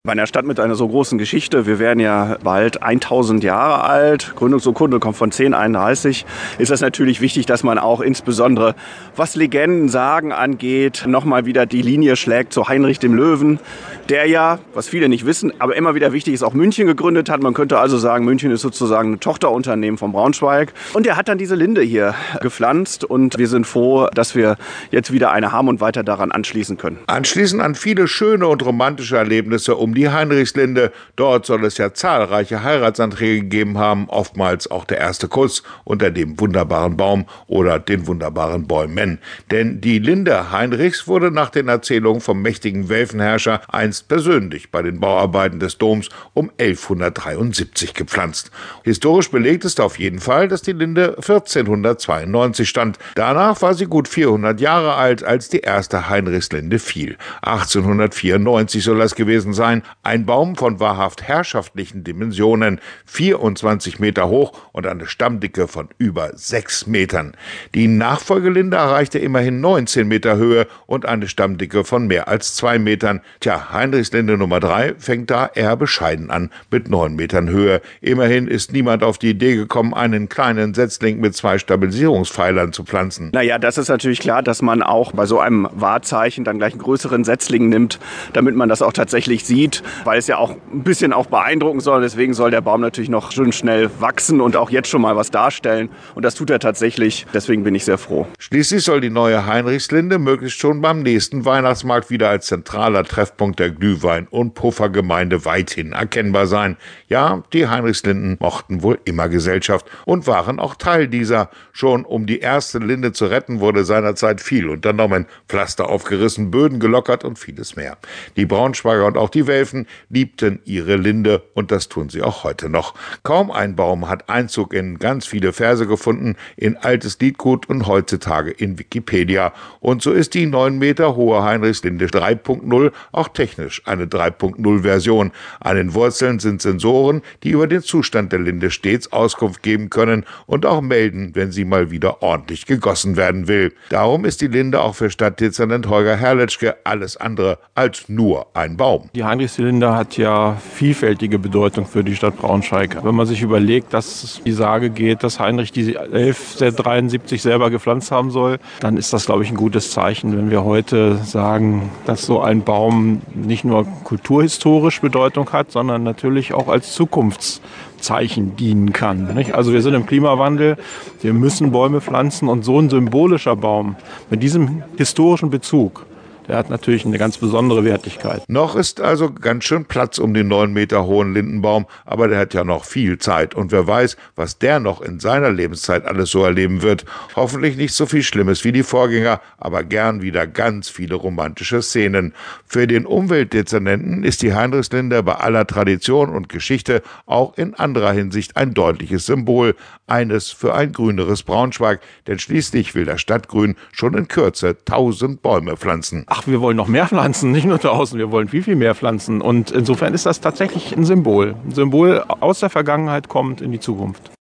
Bei einer Stadt mit einer so großen Geschichte, wir werden ja bald 1000 Jahre alt, Gründungsurkunde kommt von 1031, ist das natürlich wichtig, dass man auch insbesondere, was Legenden, Sagen angeht, nochmal wieder die Linie schlägt zu Heinrich dem Löwen, der ja, was viele nicht wissen, aber immer wieder wichtig ist, auch München gegründet hat. Man könnte also sagen, München ist sozusagen ein Tochterunternehmen von Braunschweig. Und er hat dann diese Linde hier gepflanzt und wir sind froh, dass wir jetzt wieder eine haben und weiter daran anschließen können. Anschließend an viele schöne und romantische Erlebnisse um die Heinrichslinde. Dort soll es ja zahlreiche Heiratsanträge gegeben haben, oftmals auch der erste Kuss unter dem wunderbaren Baum oder den wunderbaren Bäumen. Denn die Linde Heinrichs wurde nach den Erzählungen vom mächtigen Welfenherrscher einst persönlich bei den Bauarbeiten des Doms um 1173 gepflanzt. Historisch belegt ist auf jeden Fall, dass die Linde 1492 stand. Danach war sie gut 400 Jahre alt, als die erste Heinrichslinde fiel. 1894 soll das gewesen sein. Ein Baum von wahrhaft herrschaftlichen Dimensionen, 24 Meter hoch und eine Stammdicke von über 6 Metern. Die Nachfolgelinde erreichte immerhin 19 Meter Höhe und eine Stammdicke von mehr als 2 Metern. Tja, Heinrichslinde Nummer 3 fängt da eher bescheiden an, mit 9 Metern Höhe. Immerhin ist niemand auf die Idee gekommen, einen kleinen Setzling mit 2 Stabilisierungspfeilern zu pflanzen. Naja, das ist natürlich klar, dass man auch bei so einem Wahrzeichen dann gleich einen größeren Setzling nimmt, damit man das auch tatsächlich sieht, weil es ja auch ein bisschen auch beeindrucken soll. Deswegen soll der Baum natürlich noch schön schnell wachsen und auch jetzt schon mal was darstellen. Und das tut er tatsächlich. Deswegen bin ich sehr froh. Schließlich soll die neue Heinrichslinde möglichst schon beim nächsten Weihnachtsmarkt wieder als zentraler Treffpunkt der Glühwein- und Puffergemeinde weithin erkennbar sein. Ja, die Heinrichslinden mochten wohl immer Gesellschaft und waren auch Teil dieser. Schon um die erste Linde zu retten, wurde seinerzeit viel unternommen. Pflaster aufgerissen, Böden gelockert und vieles mehr. Die Braunschweiger und auch die Welfen liebten ihre Linde und das tun sie auch heute noch. Kaum ein Baum hat Einzug in ganz viele Verse gefunden, in altes Liedgut und heutzutage in Wikipedia. Und so ist die 9 Meter hohe Heinrichslinde 3.0 auch technisch eine 3.0-Version. An den Wurzeln sind Sensoren, die über den Zustand der Linde stets Auskunft geben können und auch melden, wenn sie mal wieder ordentlich gegossen werden will. Darum ist die Linde auch für Stadtdezernent Holger Herletschke alles andere als nur ein Baum. Die Heinrichslinde hat ja vielfältige Bedeutung für die Stadt Braunschweig. Wenn man sich überlegt, dass die Sage geht, dass Heinrich die 1173 selber gepflanzt haben soll, dann ist das, glaube ich, ein gutes Zeichen, wenn wir heute sagen, dass so ein Baum nicht nur kulturhistorisch Bedeutung hat, sondern natürlich auch als Zukunftszeichen dienen kann. Nicht? Also wir sind im Klimawandel, wir müssen Bäume pflanzen und so ein symbolischer Baum mit diesem historischen Bezug, der hat natürlich eine ganz besondere Wertigkeit. Noch ist also ganz schön Platz um den 9 Meter hohen Lindenbaum, aber der hat ja noch viel Zeit und wer weiß, was der noch in seiner Lebenszeit alles so erleben wird. Hoffentlich nicht so viel Schlimmes wie die Vorgänger, aber gern wieder ganz viele romantische Szenen. Für den Umweltdezernenten ist die Heinrichslinde bei aller Tradition und Geschichte auch in anderer Hinsicht ein deutliches Symbol. Eines für ein grüneres Braunschweig, denn schließlich will das Stadtgrün schon in Kürze 1000 Bäume pflanzen. Ach, wir wollen noch mehr pflanzen, nicht nur 1000, wir wollen viel, viel mehr pflanzen. Und insofern ist das tatsächlich ein Symbol. Ein Symbol aus der Vergangenheit kommt in die Zukunft.